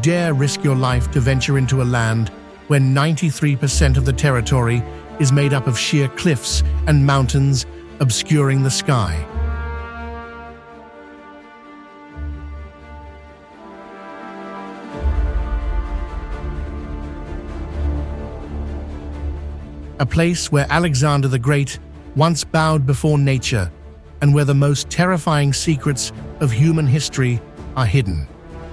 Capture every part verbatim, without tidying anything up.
dare risk your life to venture into a land where ninety-three percent of the territory is made up of sheer cliffs and mountains obscuring the sky. A place where Alexander the Great once bowed before nature and where the most terrifying secrets of human history are hidden.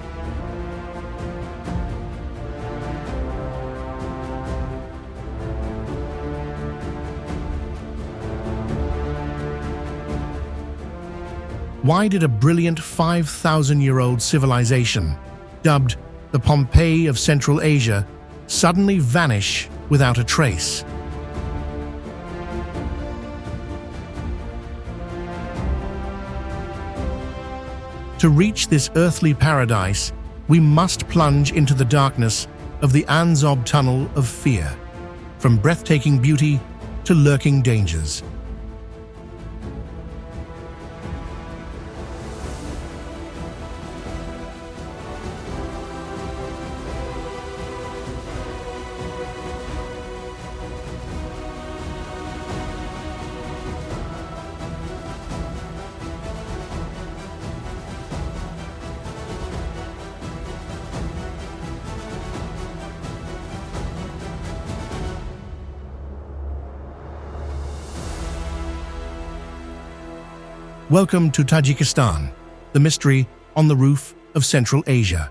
Why did a brilliant five thousand year old civilization, dubbed the Pompeii of Central Asia, suddenly vanish without a trace? To reach this earthly paradise, we must plunge into the darkness of the Anzob Tunnel of Fear, from breathtaking beauty to lurking dangers. Welcome to Tajikistan, the mystery on the roof of Central Asia.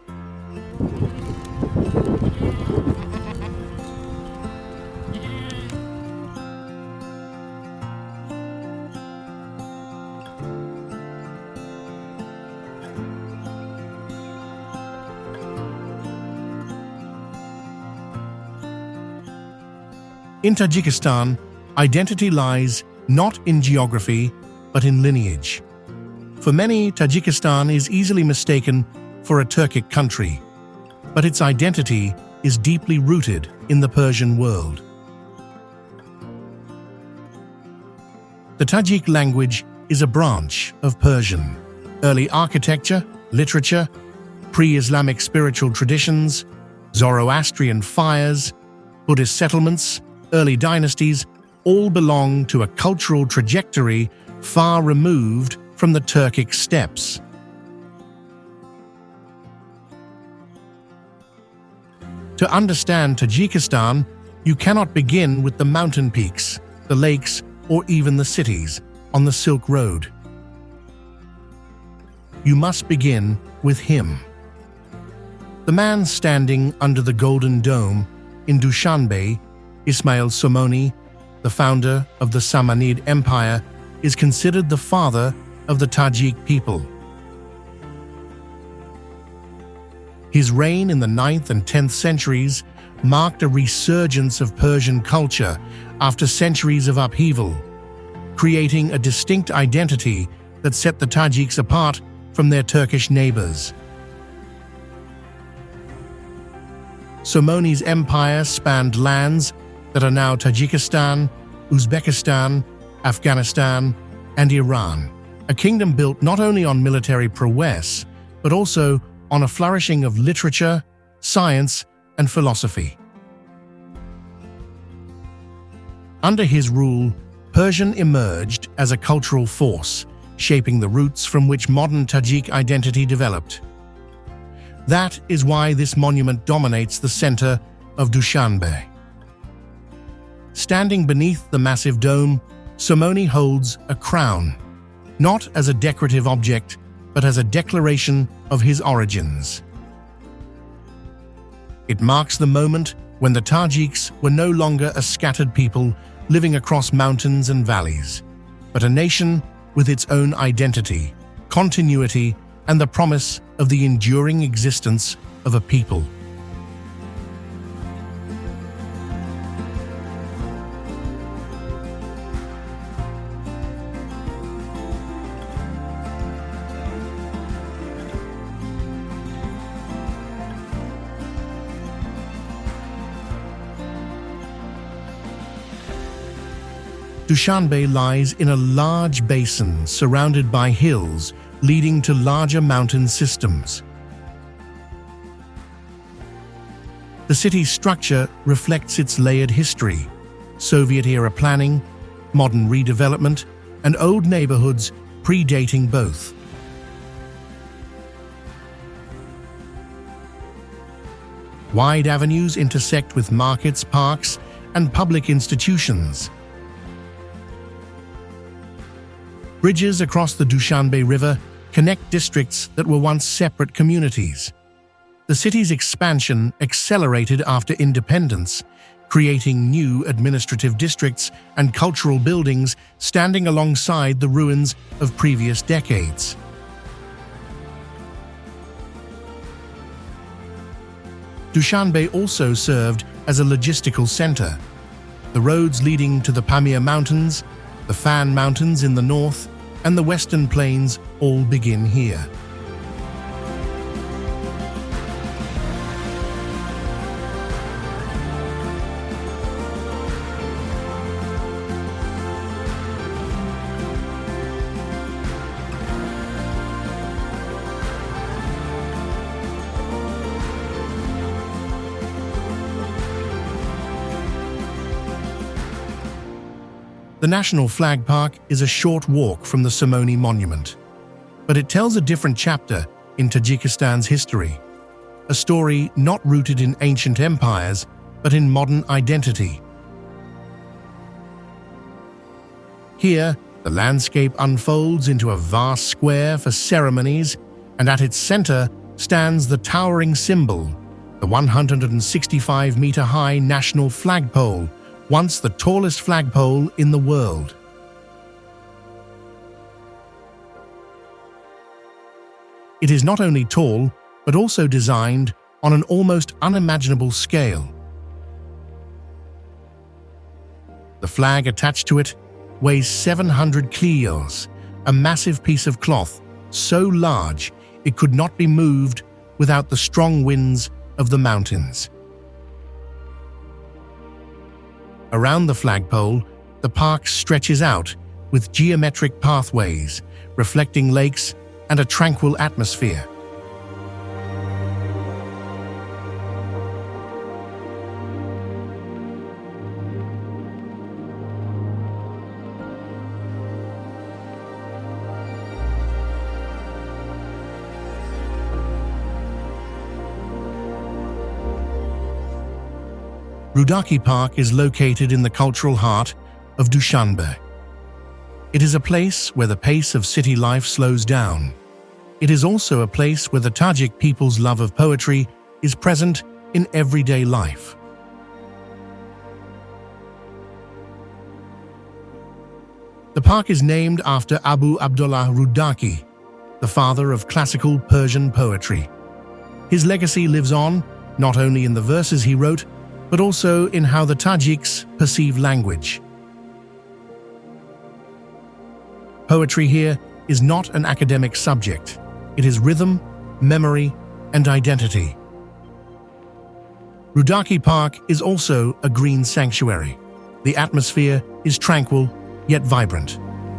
In Tajikistan, identity lies not in geography, but in lineage. For many, Tajikistan is easily mistaken for a Turkic country, but its identity is deeply rooted in the Persian world. The Tajik language is a branch of Persian. Early architecture, literature, pre-Islamic spiritual traditions, Zoroastrian fires, Buddhist settlements, early dynasties all belong to a cultural trajectory far removed from the Turkic steppes. To understand Tajikistan, you cannot begin with the mountain peaks, the lakes, or even the cities on the Silk Road. You must begin with him. The man standing under the Golden Dome in Dushanbe, Ismail Somoni, the founder of the Samanid Empire, is considered the father of the Tajik people. His reign in the ninth and tenth centuries marked a resurgence of Persian culture after centuries of upheaval, creating a distinct identity that set the Tajiks apart from their Turkish neighbors. Somoni's empire spanned lands that are now Tajikistan, Uzbekistan, Afghanistan, and Iran, a kingdom built not only on military prowess, but also on a flourishing of literature, science, and philosophy. Under his rule, Persian emerged as a cultural force, shaping the roots from which modern Tajik identity developed. That is why this monument dominates the center of Dushanbe. Standing beneath the massive dome, Somoni holds a crown, not as a decorative object, but as a declaration of his origins. It marks the moment when the Tajiks were no longer a scattered people living across mountains and valleys, but a nation with its own identity, continuity, and the promise of the enduring existence of a people. Dushanbe lies in a large basin surrounded by hills leading to larger mountain systems. The city's structure reflects its layered history: Soviet-era planning, modern redevelopment, and old neighborhoods predating both. Wide avenues intersect with markets, parks, and public institutions. Bridges across the Dushanbe River connect districts that were once separate communities. The city's expansion accelerated after independence, creating new administrative districts and cultural buildings standing alongside the ruins of previous decades. Dushanbe also served as a logistical center. The roads leading to the Pamir Mountains, the Fan Mountains in the north, and the Western Plains all begin here. The National Flag Park is a short walk from the Somoni Monument, but it tells a different chapter in Tajikistan's history, a story not rooted in ancient empires, but in modern identity. Here, the landscape unfolds into a vast square for ceremonies, and at its center stands the towering symbol, the one hundred sixty-five meter high national flagpole, once the tallest flagpole in the world. It is not only tall, but also designed on an almost unimaginable scale. The flag attached to it weighs seven hundred kilos, a massive piece of cloth so large it could not be moved without the strong winds of the mountains. Around the flagpole, the park stretches out with geometric pathways, reflecting lakes and a tranquil atmosphere. Rudaki Park is located in the cultural heart of Dushanbe. It is a place where the pace of city life slows down. It is also a place where the Tajik people's love of poetry is present in everyday life. The park is named after Abu Abdullah Rudaki, the father of classical Persian poetry. His legacy lives on not only in the verses he wrote, but also in how the Tajiks perceive language. Poetry here is not an academic subject. It is rhythm, memory, and identity. Rudaki Park is also a green sanctuary. The atmosphere is tranquil yet vibrant.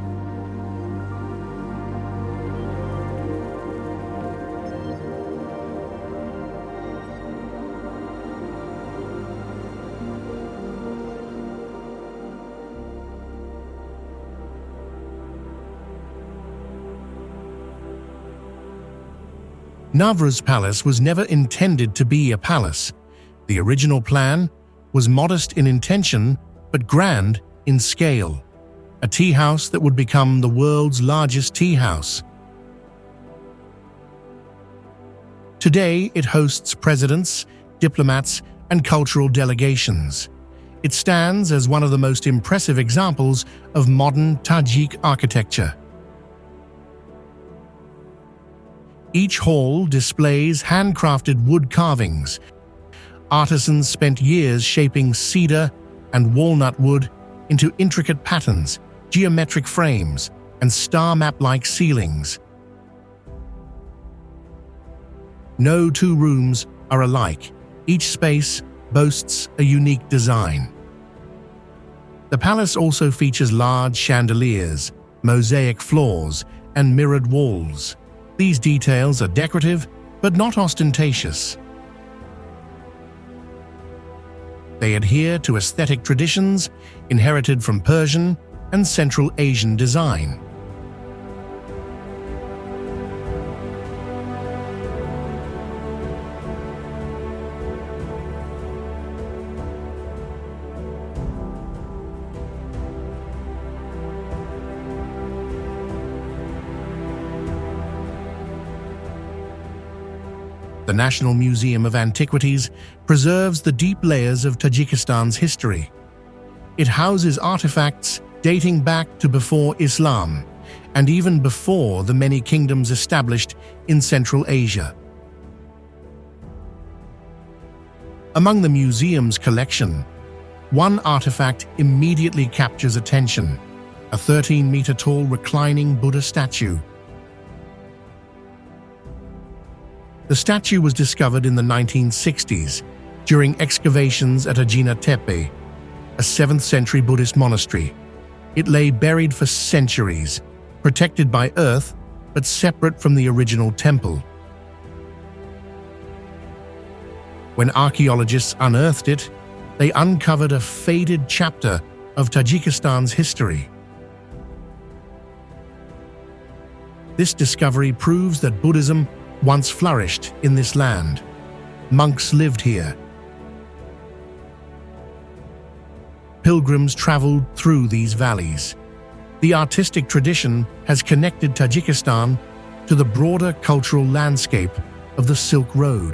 Navruz Palace was never intended to be a palace. The original plan was modest in intention, but grand in scale. A tea house that would become the world's largest tea house. Today, it hosts presidents, diplomats, and cultural delegations. It stands as one of the most impressive examples of modern Tajik architecture. Each hall displays handcrafted wood carvings. Artisans spent years shaping cedar and walnut wood into intricate patterns, geometric frames, and star map-like ceilings. No two rooms are alike. Each space boasts a unique design. The palace also features large chandeliers, mosaic floors, and mirrored walls. These details are decorative, but not ostentatious. They adhere to aesthetic traditions inherited from Persian and Central Asian design. The National Museum of Antiquities preserves the deep layers of Tajikistan's history. It houses artifacts dating back to before Islam and even before the many kingdoms established in Central Asia. Among the museum's collection, one artifact immediately captures attention: a thirteen meter tall reclining Buddha statue. The statue was discovered in the nineteen sixties during excavations at Ajina Tepe, a seventh century Buddhist monastery. It lay buried for centuries, protected by earth but separate from the original temple. When archaeologists unearthed it, they uncovered a faded chapter of Tajikistan's history. This discovery proves that Buddhism once flourished in this land. Monks lived here. Pilgrims traveled through these valleys. The artistic tradition has connected Tajikistan to the broader cultural landscape of the Silk Road.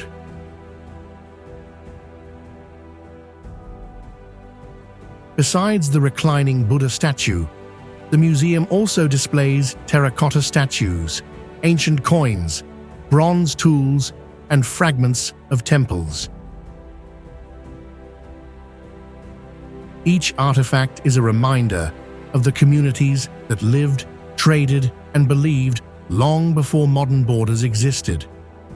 Besides the reclining Buddha statue, the museum also displays terracotta statues, ancient coins, bronze tools, and fragments of temples. Each artifact is a reminder of the communities that lived, traded, and believed long before modern borders existed.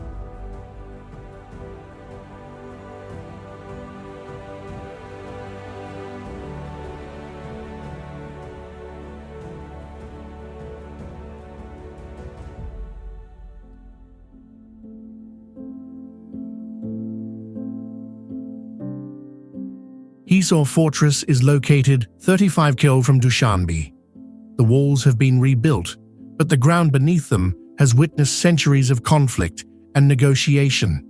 Hisar Fortress is located thirty-five kilometers from Dushanbe. The walls have been rebuilt, but the ground beneath them has witnessed centuries of conflict and negotiation.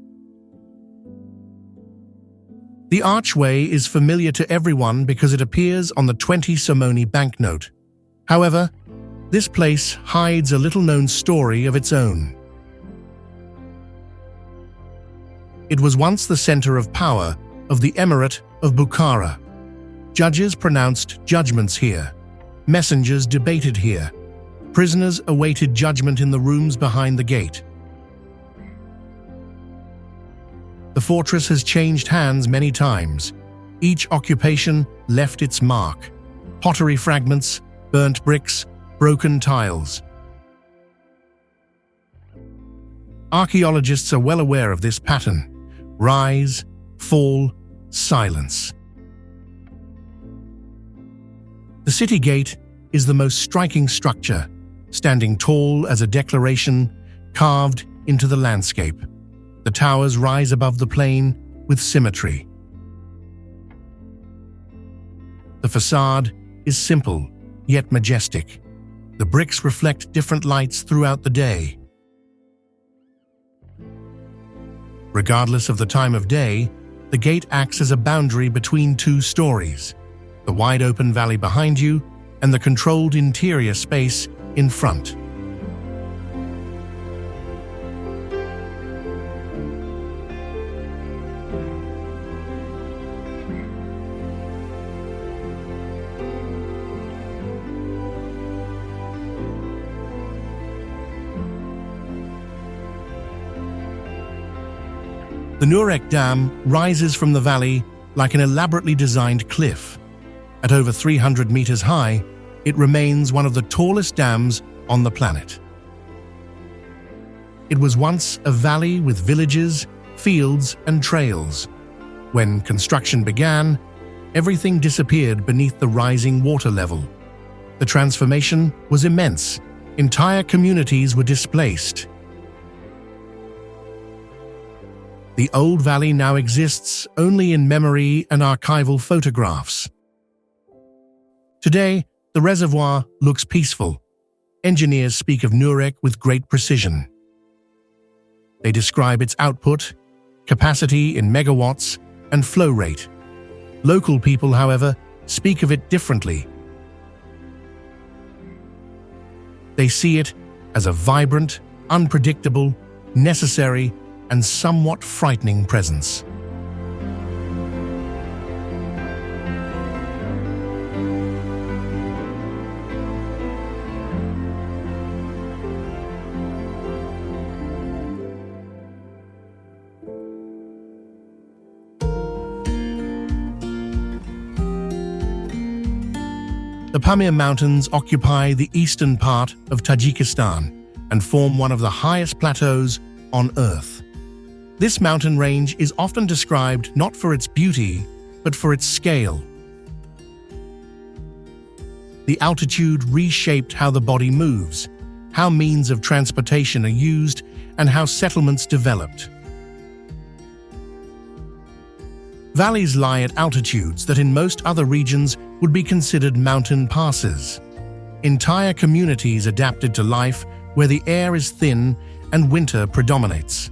The archway is familiar to everyone because it appears on the twenty Somoni banknote. However, this place hides a little-known story of its own. It was once the center of power of the Emirate of Bukhara. Judges pronounced judgments here. Messengers debated here. Prisoners awaited judgment in the rooms behind the gate. The fortress has changed hands many times. Each occupation left its mark: pottery fragments, burnt bricks, broken tiles. Archaeologists are well aware of this pattern: rise, fall, silence. The city gate is the most striking structure, standing tall as a declaration carved into the landscape. The towers rise above the plain with symmetry. The facade is simple, yet majestic. The bricks reflect different lights throughout the day. Regardless of the time of day, the gate acts as a boundary between two stories: the wide-open valley behind you and the controlled interior space in front. The Nurek Dam rises from the valley like an elaborately designed cliff. At over three hundred meters high, it remains one of the tallest dams on the planet. It was once a valley with villages, fields, and trails. When construction began, everything disappeared beneath the rising water level. The transformation was immense. Entire communities were displaced. The old valley now exists only in memory and archival photographs. Today, the reservoir looks peaceful. Engineers speak of Nurek with great precision. They describe its output, capacity in megawatts, and flow rate. Local people, however, speak of it differently. They see it as a vibrant, unpredictable, necessary, and somewhat frightening presence. The Pamir Mountains occupy the eastern part of Tajikistan and form one of the highest plateaus on Earth. This mountain range is often described not for its beauty, but for its scale. The altitude reshaped how the body moves, how means of transportation are used, and how settlements developed. Valleys lie at altitudes that in most other regions would be considered mountain passes. Entire communities adapted to life where the air is thin and winter predominates.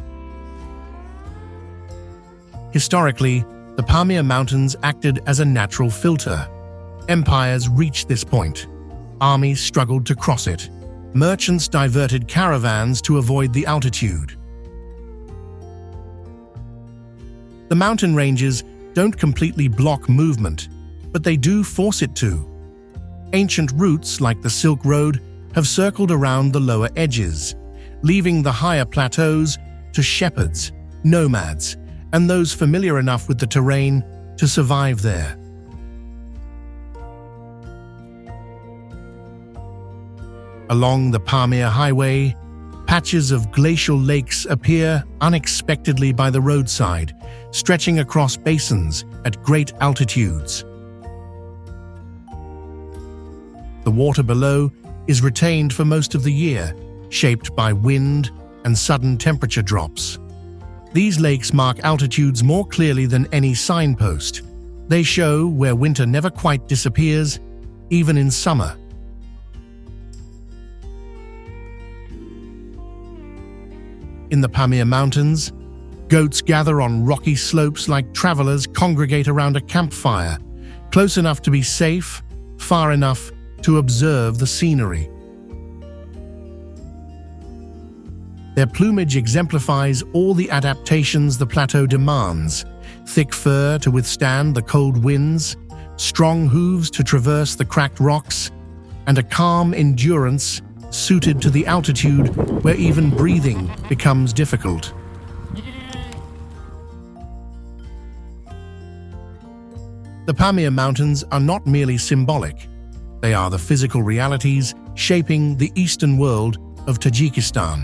Historically, the Pamir Mountains acted as a natural filter. Empires reached this point. Armies struggled to cross it. Merchants diverted caravans to avoid the altitude. The mountain ranges don't completely block movement, but they do force it to. Ancient routes like the Silk Road have circled around the lower edges, leaving the higher plateaus to shepherds, nomads, and those familiar enough with the terrain to survive there. Along the Pamir Highway, patches of glacial lakes appear unexpectedly by the roadside, stretching across basins at great altitudes. The water below is retained for most of the year, shaped by wind and sudden temperature drops. These lakes mark altitudes more clearly than any signpost. They show where winter never quite disappears, even in summer. In the Pamir Mountains, goats gather on rocky slopes like travelers congregate around a campfire, close enough to be safe, far enough to observe the scenery. Their plumage exemplifies all the adaptations the plateau demands: thick fur to withstand the cold winds, strong hooves to traverse the cracked rocks, and a calm endurance suited to the altitude where even breathing becomes difficult. The Pamir Mountains are not merely symbolic. They are the physical realities shaping the eastern world of Tajikistan.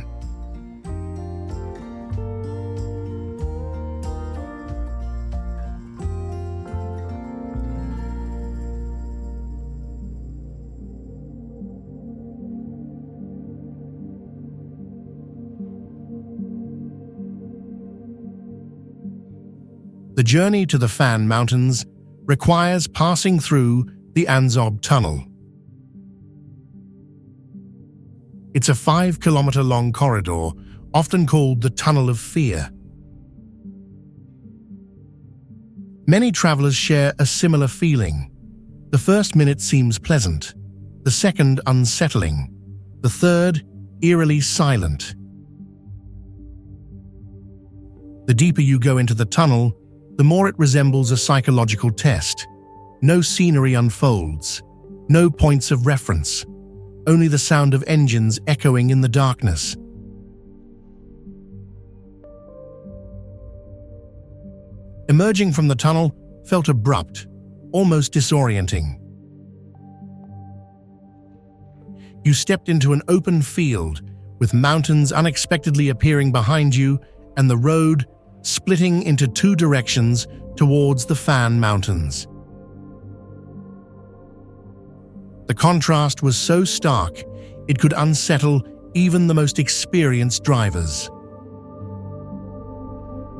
The journey to the Fan Mountains requires passing through the Anzob Tunnel. It's a five-kilometer-long corridor, often called the Tunnel of Fear. Many travelers share a similar feeling. The first minute seems pleasant, the second unsettling, the third eerily silent. The deeper you go into the tunnel, the more it resembles a psychological test. No scenery unfolds, no points of reference, only the sound of engines echoing in the darkness. Emerging from the tunnel felt abrupt, almost disorienting. You stepped into an open field, with mountains unexpectedly appearing behind you and the road splitting into two directions towards the Fan Mountains. The contrast was so stark, it could unsettle even the most experienced drivers.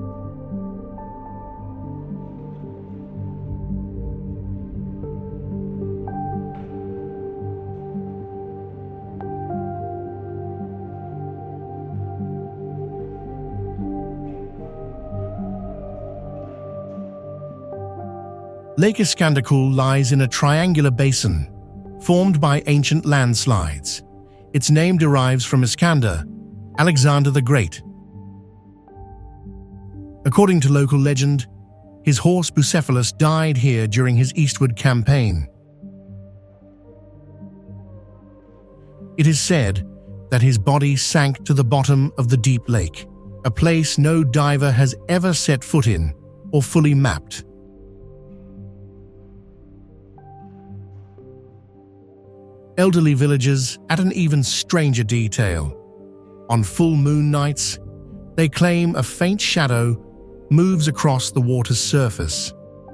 Lake Iskandakul lies in a triangular basin formed by ancient landslides. Its name derives from Iskander, Alexander the Great. According to local legend, his horse Bucephalus died here during his eastward campaign. It is said that his body sank to the bottom of the deep lake, a place no diver has ever set foot in or fully mapped. Elderly villagers add an even stranger detail. On full moon nights, they claim a faint shadow moves across the water's surface.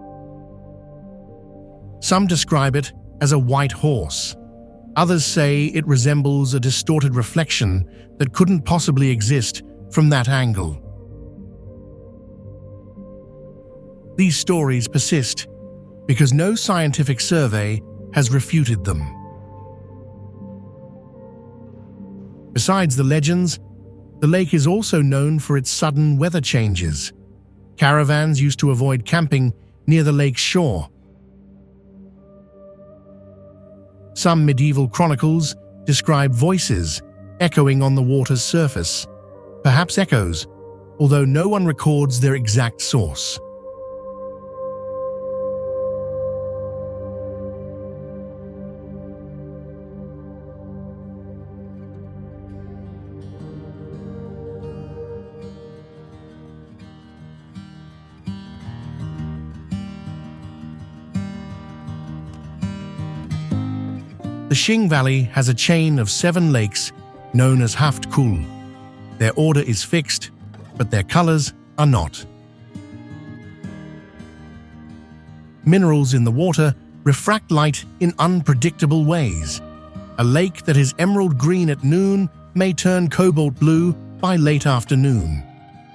Some describe it as a white horse. Others say it resembles a distorted reflection that couldn't possibly exist from that angle. These stories persist because no scientific survey has refuted them. Besides the legends, the lake is also known for its sudden weather changes. Caravans used to avoid camping near the lake's shore. Some medieval chronicles describe voices echoing on the water's surface, perhaps echoes, although no one records their exact source. The Shing Valley has a chain of seven lakes known as Haft Kul. Their order is fixed, but their colors are not. Minerals in the water refract light in unpredictable ways. A lake that is emerald green at noon may turn cobalt blue by late afternoon.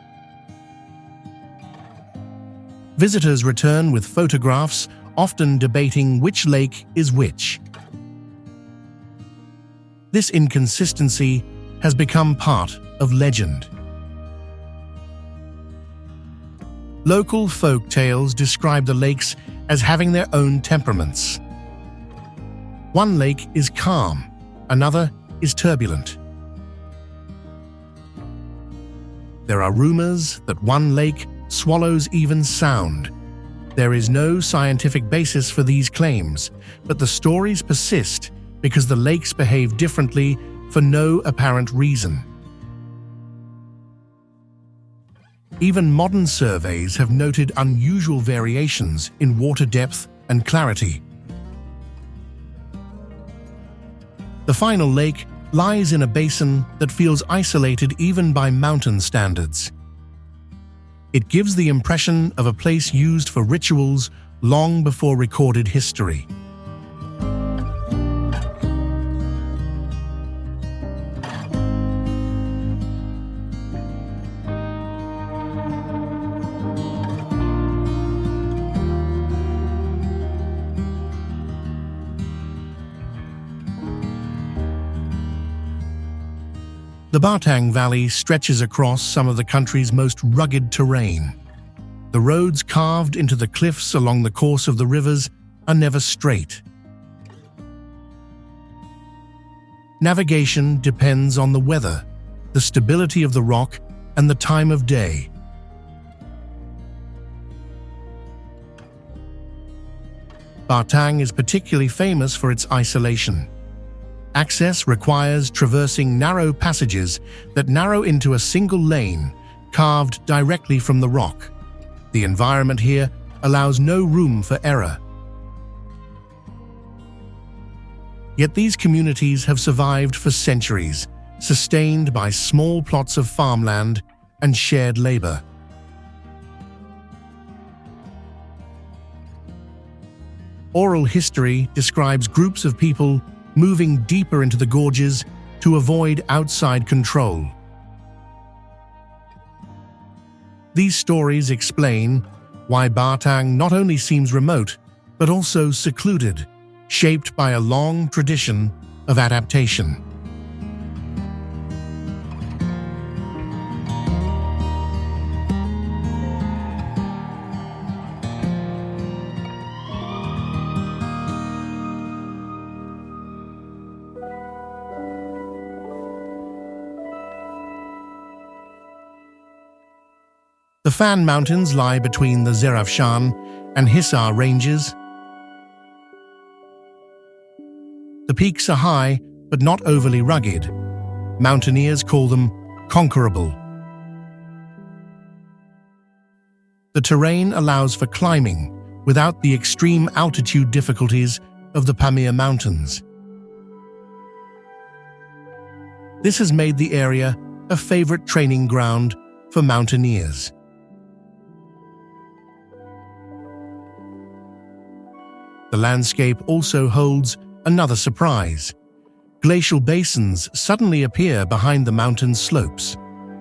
Visitors return with photographs, often debating which lake is which. This inconsistency has become part of legend. Local folk tales describe the lakes as having their own temperaments. One lake is calm, another is turbulent. There are rumors that one lake swallows even sound. There is no scientific basis for these claims, but the stories persist because the lakes behave differently for no apparent reason. Even modern surveys have noted unusual variations in water depth and clarity. The final lake lies in a basin that feels isolated even by mountain standards. It gives the impression of a place used for rituals long before recorded history. The Batang Valley stretches across some of the country's most rugged terrain. The roads carved into the cliffs along the course of the rivers are never straight. Navigation depends on the weather, the stability of the rock, and the time of day. Batang is particularly famous for its isolation. Access requires traversing narrow passages that narrow into a single lane, carved directly from the rock. The environment here allows no room for error. Yet these communities have survived for centuries, sustained by small plots of farmland and shared labor. Oral history describes groups of people moving deeper into the gorges to avoid outside control. These stories explain why Batang not only seems remote, but also secluded, shaped by a long tradition of adaptation. The Fan Mountains lie between the Zerafshan and Hisar ranges. The peaks are high, but not overly rugged. Mountaineers call them conquerable. The terrain allows for climbing without the extreme altitude difficulties of the Pamir Mountains. This has made the area a favorite training ground for mountaineers. The landscape also holds another surprise. Glacial basins suddenly appear behind the mountain slopes.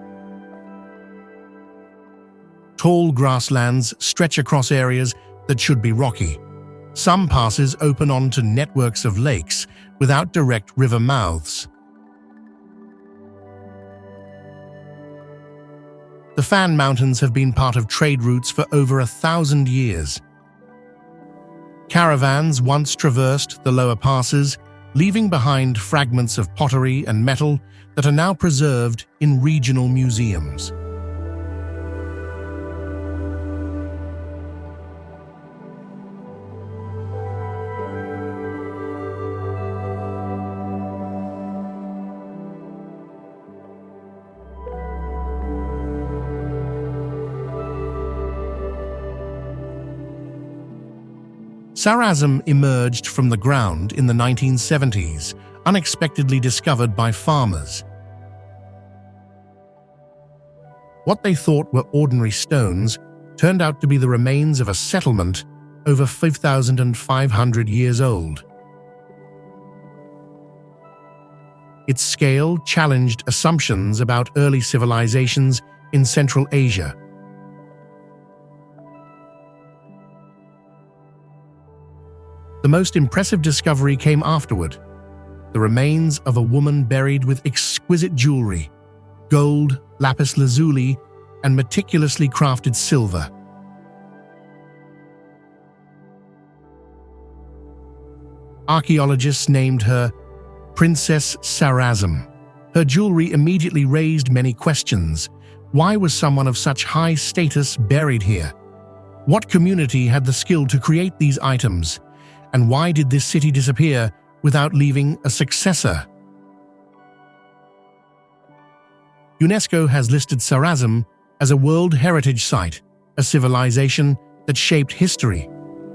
Tall grasslands stretch across areas that should be rocky. Some passes open onto networks of lakes without direct river mouths. The Fan Mountains have been part of trade routes for over a thousand years. Caravans once traversed the lower passes, leaving behind fragments of pottery and metal that are now preserved in regional museums. Sarazm emerged from the ground in the nineteen seventies, unexpectedly discovered by farmers. What they thought were ordinary stones turned out to be the remains of a settlement over five thousand five hundred years old. Its scale challenged assumptions about early civilizations in Central Asia. The most impressive discovery came afterward: the remains of a woman buried with exquisite jewelry, gold, lapis lazuli, and meticulously crafted silver. Archaeologists named her Princess Sarazm. Her jewelry immediately raised many questions. Why was someone of such high status buried here? What community had the skill to create these items? And why did this city disappear without leaving a successor? UNESCO has listed Sarazm as a World Heritage Site, a civilization that shaped history.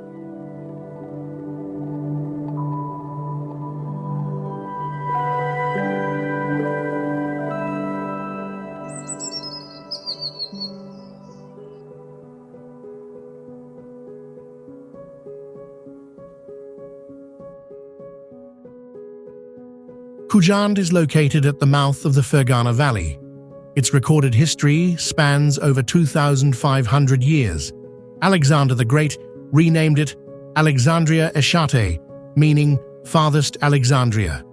Khujand is located at the mouth of the Fergana Valley. Its recorded history spans over two thousand five hundred years. Alexander the Great renamed it Alexandria Eshate, meaning farthest Alexandria.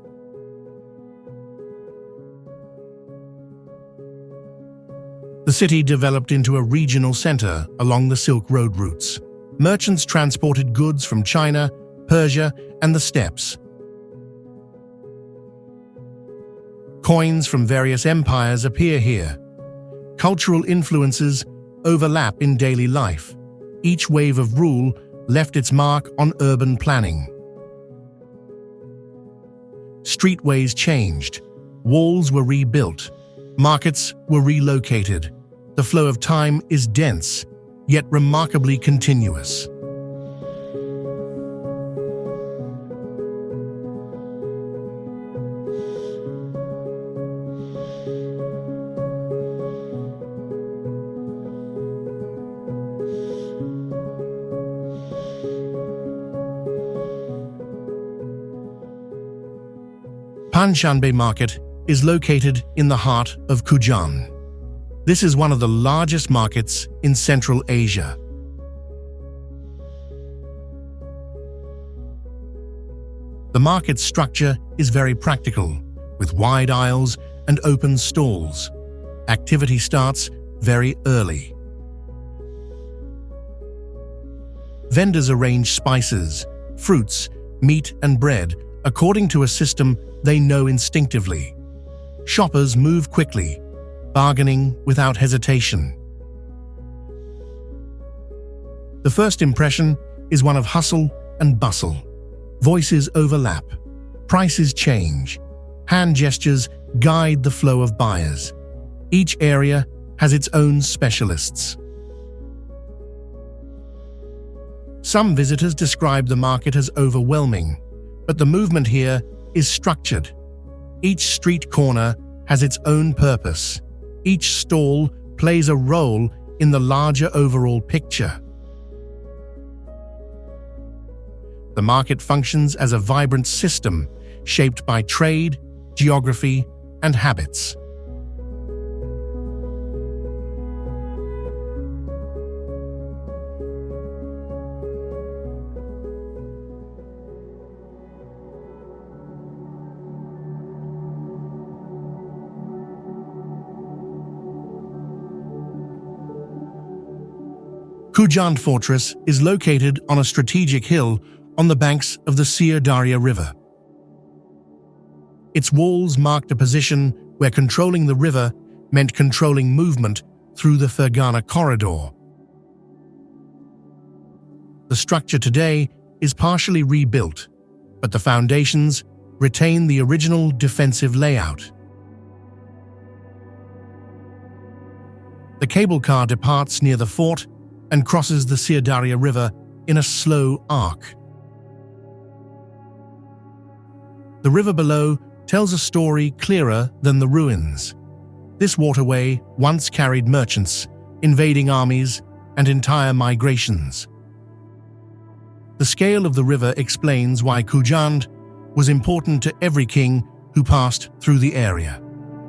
The city developed into a regional center along the Silk Road routes. Merchants transported goods from China, Persia, and the steppes. Coins from various empires appear here. Cultural influences overlap in daily life. Each wave of rule left its mark on urban planning. Streetways changed. Walls were rebuilt. Markets were relocated. The flow of time is dense, yet remarkably continuous. Panshanbe Market is located in the heart of Khujand. This is one of the largest markets in Central Asia. The market structure is very practical, with wide aisles and open stalls. Activity starts very early. Vendors arrange spices, fruits, meat, and bread according to a system they know instinctively. Shoppers move quickly, bargaining without hesitation. The first impression is one of hustle and bustle. Voices overlap, prices change, hand gestures guide the flow of buyers. Each area has its own specialists. Some visitors describe the market as overwhelming, but the movement here is structured. Each street corner has its own purpose. Each stall plays a role in the larger overall picture. The market functions as a vibrant system shaped by trade, geography, and habits. Khujand Fortress is located on a strategic hill on the banks of the Syr Darya River. Its walls marked a position where controlling the river meant controlling movement through the Fergana corridor. The structure today is partially rebuilt, but the foundations retain the original defensive layout. The cable car departs near the fort and crosses the Syr Darya River in a slow arc. The river below tells a story clearer than the ruins. This waterway once carried merchants, invading armies, and entire migrations. The scale of the river explains why Khujand was important to every king who passed through the area.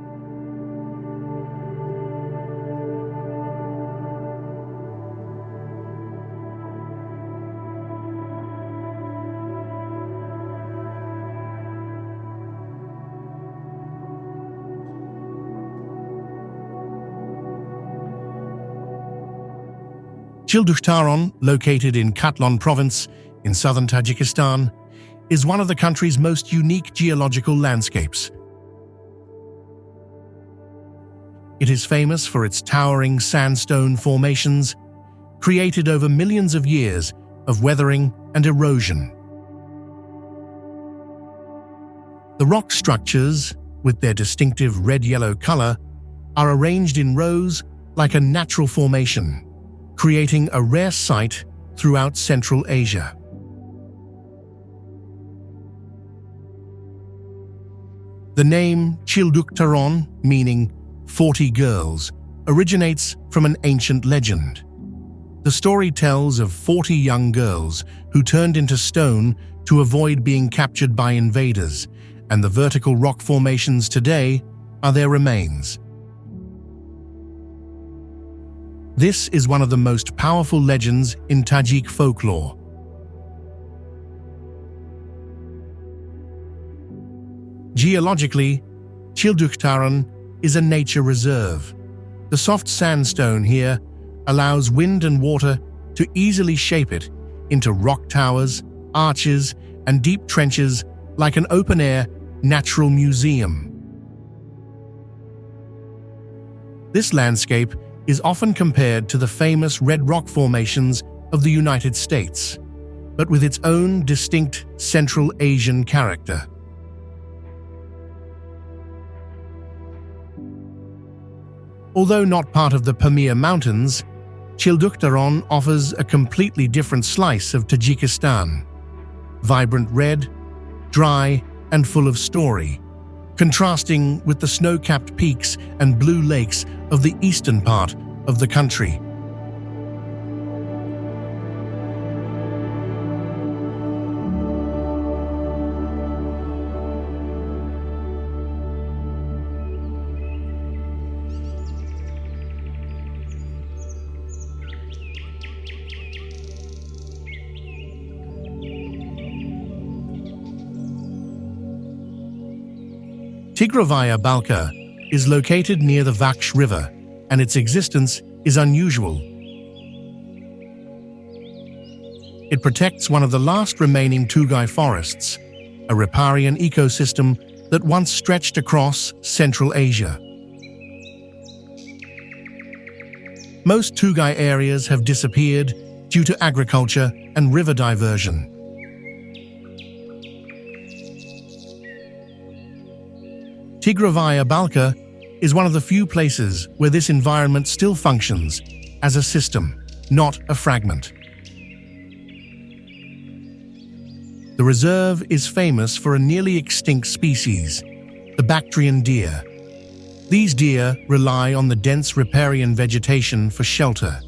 Childukhtaron, located in Katlon province in southern Tajikistan, is one of the country's most unique geological landscapes. It is famous for its towering sandstone formations, created over millions of years of weathering and erosion. The rock structures, with their distinctive red-yellow color, are arranged in rows like a natural formation, creating a rare sight throughout Central Asia. The name Childukhtaron, meaning forty girls, originates from an ancient legend. The story tells of forty young girls who turned into stone to avoid being captured by invaders, and the vertical rock formations today are their remains. This is one of the most powerful legends in Tajik folklore. Geologically, Childukhtaron is a nature reserve. The soft sandstone here allows wind and water to easily shape it into rock towers, arches, and deep trenches like an open-air natural museum. This landscape is often compared to the famous red rock formations of the United States, but with its own distinct Central Asian character. Although not part of the Pamir Mountains, Childukhtaron offers a completely different slice of Tajikistan. Vibrant red, dry, and full of story, contrasting with the snow-capped peaks and blue lakes of the eastern part of the country. Tigrovaya Balka is located near the Vaksh River, and its existence is unusual. It protects one of the last remaining Tugay forests, a riparian ecosystem that once stretched across Central Asia. Most Tugay areas have disappeared, due to agriculture and river diversion. Tigrovaya Balka is one of the few places where this environment still functions as a system, not a fragment. The reserve is famous for a nearly extinct species, the Bactrian deer. These deer rely on the dense riparian vegetation for shelter.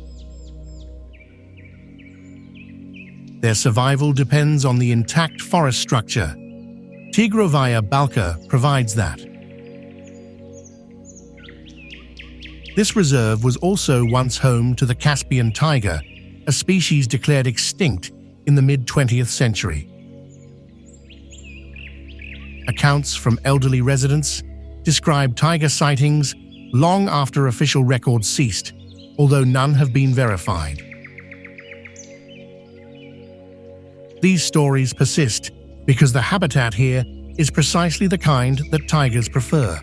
Their survival depends on the intact forest structure. Tigrovaya Balka provides that. This reserve was also once home to the Caspian tiger, a species declared extinct in the mid-twentieth century. Accounts from elderly residents describe tiger sightings long after official records ceased, although none have been verified. These stories persist because the habitat here is precisely the kind that tigers prefer.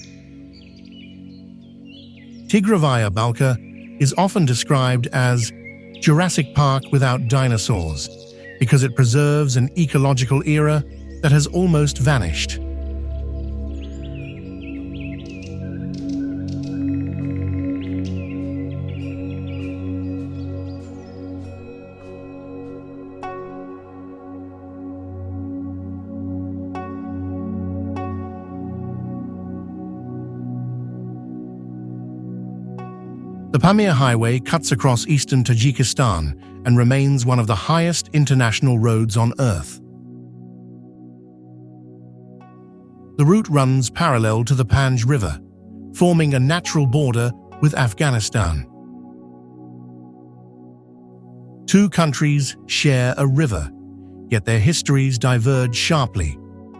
Tigrovaya Balka is often described as Jurassic Park without dinosaurs because it preserves an ecological era that has almost vanished. The Pamir Highway cuts across eastern Tajikistan and remains one of the highest international roads on Earth. The route runs parallel to the Panj River, forming a natural border with Afghanistan. Two countries share a river, yet their histories diverge sharply.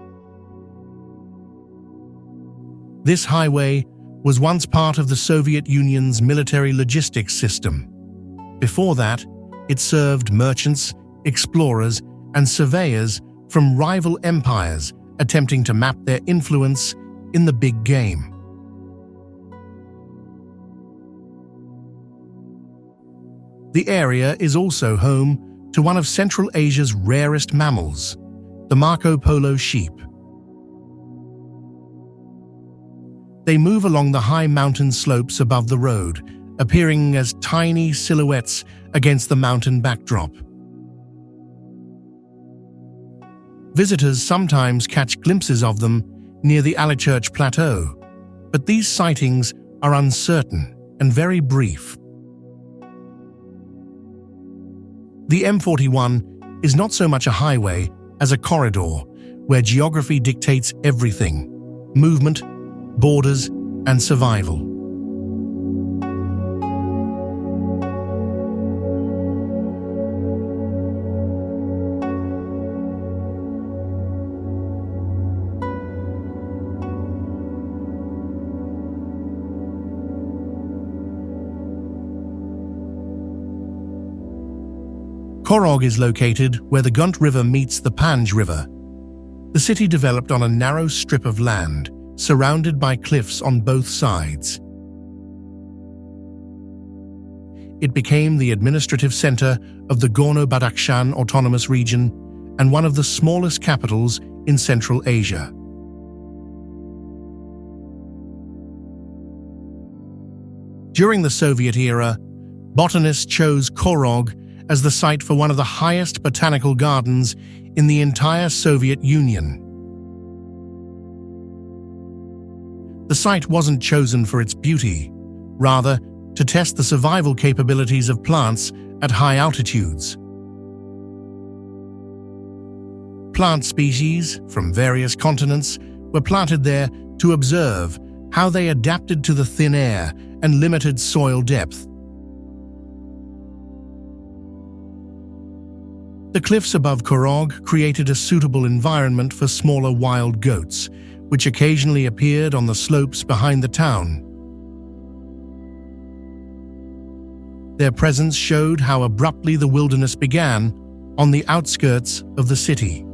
This highway was once part of the Soviet Union's military logistics system. Before that, it served merchants, explorers, and surveyors from rival empires attempting to map their influence in the big game. The area is also home to one of Central Asia's rarest mammals, the Marco Polo sheep. They move along the high mountain slopes above the road, appearing as tiny silhouettes against the mountain backdrop. Visitors sometimes catch glimpses of them near the Alichurch Plateau, but these sightings are uncertain and very brief. The M forty-one is not so much a highway as a corridor where geography dictates everything: movement, borders, and survival. Korog is located where the Gunt River meets the Panj River. The city developed on a narrow strip of land, surrounded by cliffs on both sides. It became the administrative center of the Gorno-Badakhshan Autonomous Region and one of the smallest capitals in Central Asia. During the Soviet era, botanists chose Korog as the site for one of the highest botanical gardens in the entire Soviet Union. The site wasn't chosen for its beauty, rather to test the survival capabilities of plants at high altitudes. Plant species from various continents were planted there to observe how they adapted to the thin air and limited soil depth. The cliffs above Korog created a suitable environment for smaller wild goats, which occasionally appeared on the slopes behind the town. Their presence showed how abruptly the wilderness began on the outskirts of the city.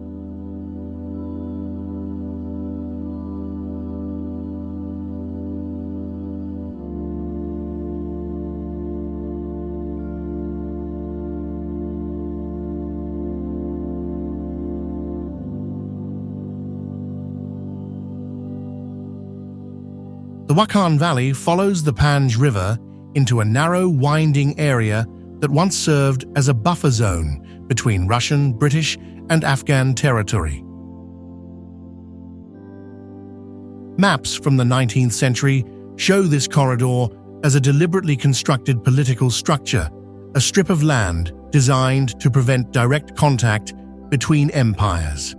The Wakhan Valley follows the Panj River into a narrow, winding area that once served as a buffer zone between Russian, British, and Afghan territory. Maps from the nineteenth century show this corridor as a deliberately constructed political structure, a strip of land designed to prevent direct contact between empires.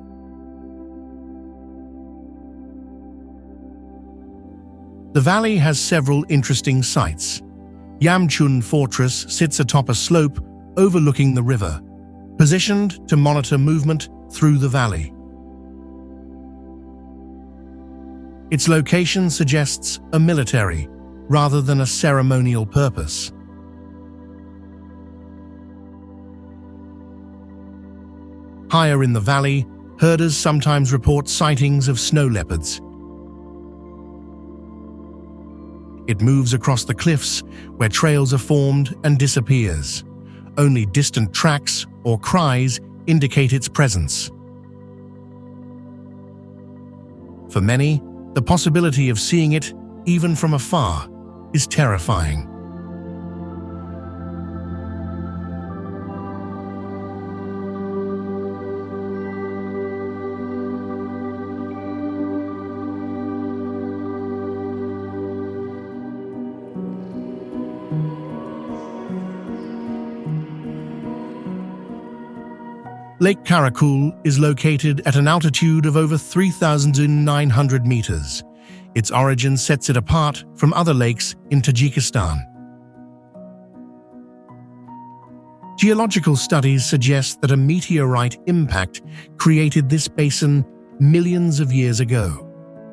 The valley has several interesting sites. Yamchun Fortress sits atop a slope overlooking the river, positioned to monitor movement through the valley. Its location suggests a military rather than a ceremonial purpose. Higher in the valley, herders sometimes report sightings of snow leopards. It moves across the cliffs where trails are formed and disappears. Only distant tracks or cries indicate its presence. For many, the possibility of seeing it, even from afar, is terrifying. Lake Karakul is located at an altitude of over three thousand nine hundred meters. Its origin sets it apart from other lakes in Tajikistan. Geological studies suggest that a meteorite impact created this basin millions of years ago.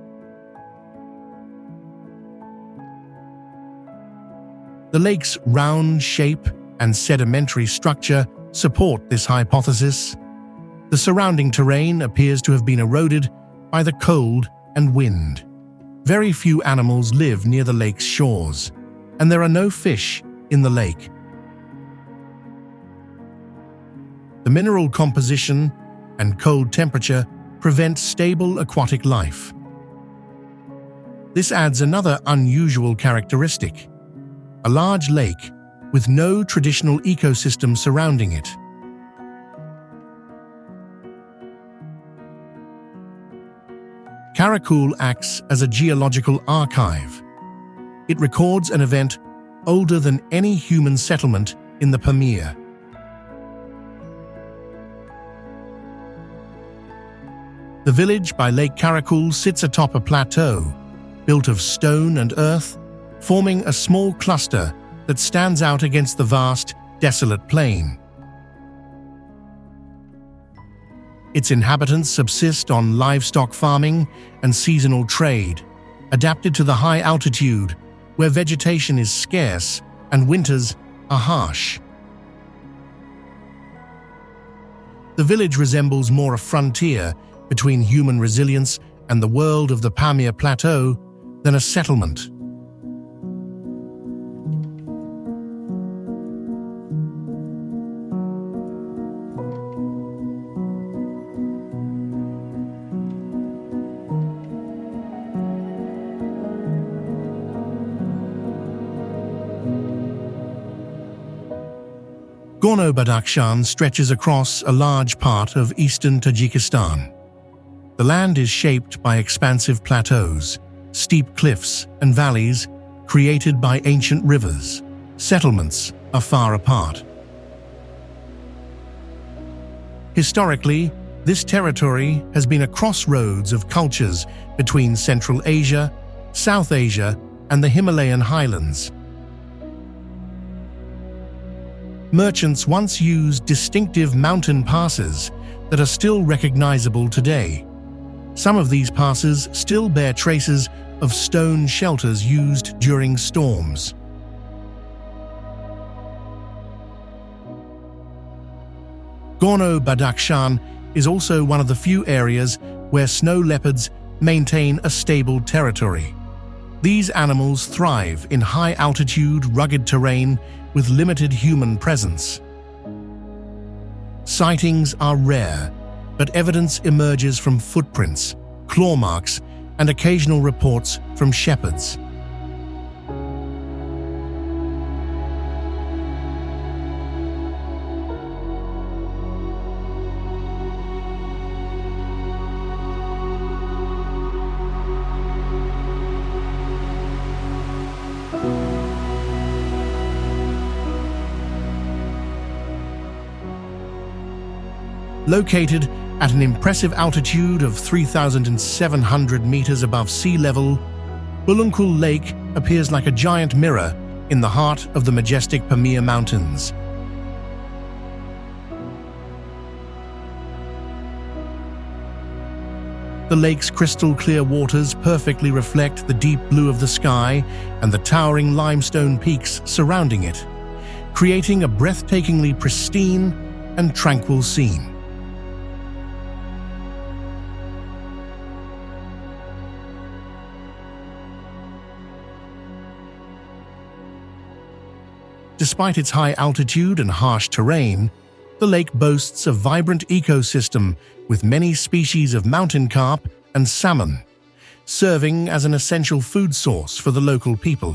The lake's round shape and sedimentary structure support this hypothesis. The surrounding terrain appears to have been eroded by the cold and wind. Very few animals live near the lake's shores, and there are no fish in the lake. The mineral composition and cold temperature prevent stable aquatic life. This adds another unusual characteristic: a large lake with no traditional ecosystem surrounding it. Karakul acts as a geological archive. It records an event older than any human settlement in the Pamir. The village by Lake Karakul sits atop a plateau, built of stone and earth, forming a small cluster that stands out against the vast, desolate plain. Its inhabitants subsist on livestock farming and seasonal trade, adapted to the high altitude where vegetation is scarce and winters are harsh. The village resembles more a frontier between human resilience and the world of the Pamir Plateau than a settlement. Gorno-Badakhshan stretches across a large part of eastern Tajikistan. The land is shaped by expansive plateaus, steep cliffs, and valleys created by ancient rivers. Settlements are far apart. Historically, this territory has been a crossroads of cultures between Central Asia, South Asia, and the Himalayan highlands. Merchants once used distinctive mountain passes that are still recognizable today. Some of these passes still bear traces of stone shelters used during storms. Gorno-Badakhshan is also one of the few areas where snow leopards maintain a stable territory. These animals thrive in high-altitude, rugged terrain with limited human presence. Sightings are rare, but evidence emerges from footprints, claw marks, and occasional reports from shepherds. Located at an impressive altitude of three thousand seven hundred meters above sea level, Bulunkul Lake appears like a giant mirror in the heart of the majestic Pamir Mountains. The lake's crystal-clear waters perfectly reflect the deep blue of the sky and the towering limestone peaks surrounding it, creating a breathtakingly pristine and tranquil scene. Despite its high altitude and harsh terrain, the lake boasts a vibrant ecosystem with many species of mountain carp and salmon, serving as an essential food source for the local people.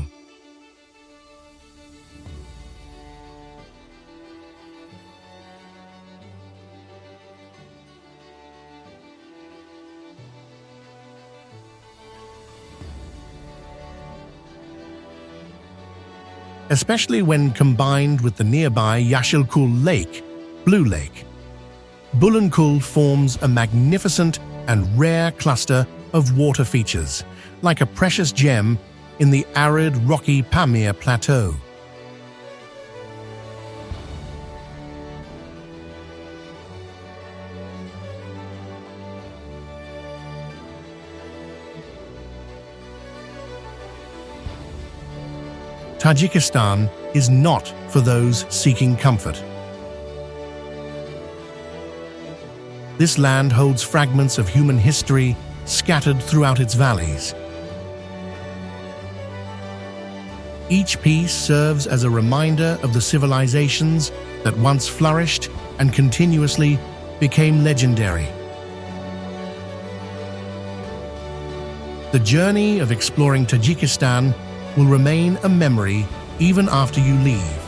Especially when combined with the nearby Yeşilkul Lake, Blue Lake. Bulunkul forms a magnificent and rare cluster of water features, like a precious gem in the arid, rocky Pamir Plateau. Tajikistan is not for those seeking comfort. This land holds fragments of human history scattered throughout its valleys. Each piece serves as a reminder of the civilizations that once flourished and continuously became legendary. The journey of exploring Tajikistan will remain a memory even after you leave.